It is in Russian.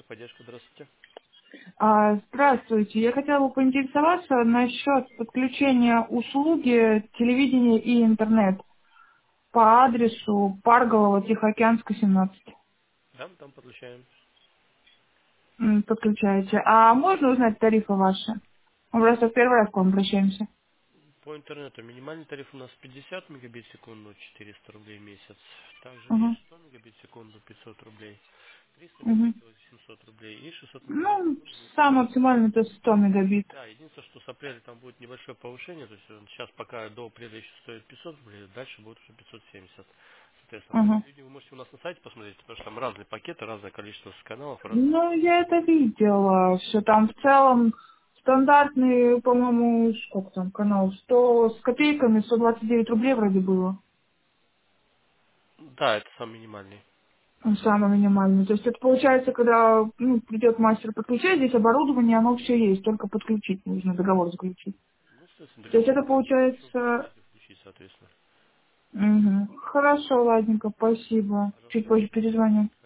техподдержка, здравствуйте. Здравствуйте. Я хотела бы поинтересоваться насчет подключения услуги телевидения и интернет по адресу Парголова, Тихоокеанская, 17. Да, там подключаем. Подключаете. А можно узнать тарифы ваши? Мы просто в первый раз к вам обращаемся. По интернету минимальный тариф у нас 50 мегабит в секунду, 400 рублей в месяц. Также Угу. есть 100 мегабит в секунду, 500 рублей. 300 Угу. мегабит 700 рублей и 600 мегабит в Ну, секунду будет самый 1000 рублей. максимальный это 100 мегабит. Да, единственное, что с апреля там будет небольшое повышение, то есть сейчас пока до апреля еще стоит 500 рублей, дальше будет уже 570. Соответственно, по Угу. телевидению вы можете у нас на сайте посмотреть, потому что там разные пакеты, разное количество каналов, разные Ну, услуги. я это видела. Все там в целом стандартный, по-моему, сколько там канал, 100 с копейками, 129 рублей вроде было. Да, это самый минимальный. Самый минимальный. То есть это получается, когда придет мастер подключать, здесь оборудование, оно все есть, только подключить нужно, договор заключить. Ну, соответственно, То есть договор это заключите, ничего получается... сможете включить, соответственно. Хорошо, ладненько, спасибо. Чуть Пожалуйста. позже перезвоню.